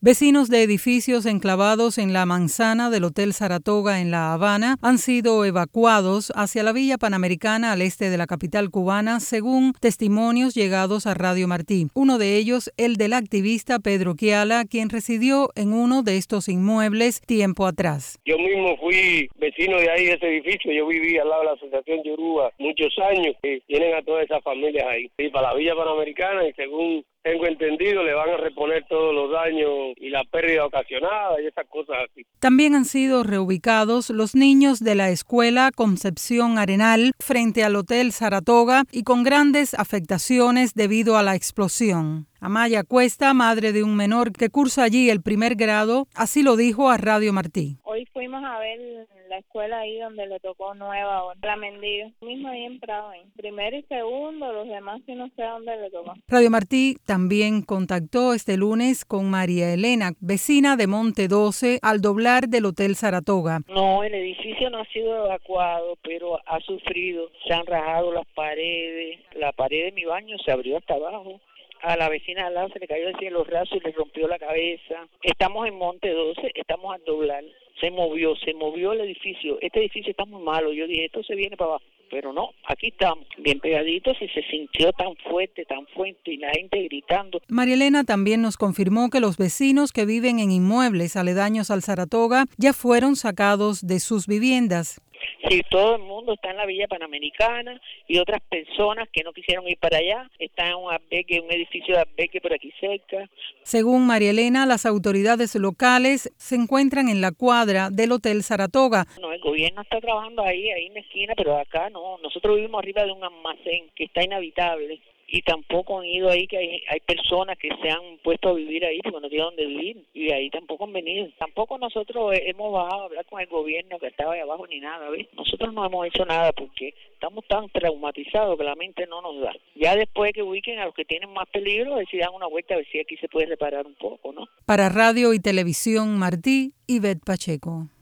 Vecinos de edificios enclavados en la manzana del Hotel Saratoga en La Habana han sido evacuados hacia la Villa Panamericana al este de la capital cubana, según testimonios llegados a Radio Martí. Uno de ellos, el del activista Pedro Kiala, quien residió en uno de estos inmuebles tiempo atrás. Yo mismo fui vecino de ahí, de ese edificio. Yo viví al lado de la Asociación Yoruba muchos años y tienen a todas esas familias ahí. Y para la Villa Panamericana, y según tengo entendido, le van a reponer todos los daños y la pérdida ocasionada y esas cosas así. También han sido reubicados los niños de la escuela Concepción Arenal frente al Hotel Saratoga y con grandes afectaciones debido a la explosión. Amaya Cuesta, madre de un menor que cursa allí el primer grado, así lo dijo a Radio Martí. Hoy fuimos a ver la escuela ahí donde le tocó nueva, la Mendío, mismo ahí en Prado, primero y segundo, los demás sí no sé a dónde le tocó. Radio Martí también contactó este lunes con María Elena, vecina de Monte 12, al doblar del Hotel Saratoga. No, el edificio no ha sido evacuado, pero ha sufrido, se han rajado las paredes, la pared de mi baño se abrió hasta abajo. A la vecina al lado se le cayó el cielo raso y le rompió la cabeza. Estamos en Monte 12, estamos al doblar. Se movió el edificio. Este edificio está muy malo. Yo dije, esto se viene para abajo. Pero no, aquí estamos, bien pegaditos y se sintió tan fuerte y la gente gritando. María Elena también nos confirmó que los vecinos que viven en inmuebles aledaños al Saratoga ya fueron sacados de sus viviendas. Sí, todo el mundo está en la Villa Panamericana y otras personas que no quisieron ir para allá están en un edificio de albergue por aquí cerca. Según María Elena, las autoridades locales se encuentran en la cuadra del Hotel Saratoga. No, el gobierno está trabajando ahí en la esquina, pero acá no. Nosotros vivimos arriba de un almacén que está inhabitable. Y tampoco han ido ahí, que hay personas que se han puesto a vivir ahí porque no tienen dónde vivir, y ahí tampoco han venido. Tampoco nosotros hemos bajado a hablar con el gobierno que estaba ahí abajo ni nada, ¿ves? Nosotros no hemos hecho nada porque estamos tan traumatizados que la mente no nos da. Ya después que ubiquen a los que tienen más peligro, decidan una vuelta a ver si aquí se puede reparar un poco, ¿no? Para Radio y Televisión Martí, Ivette Pacheco.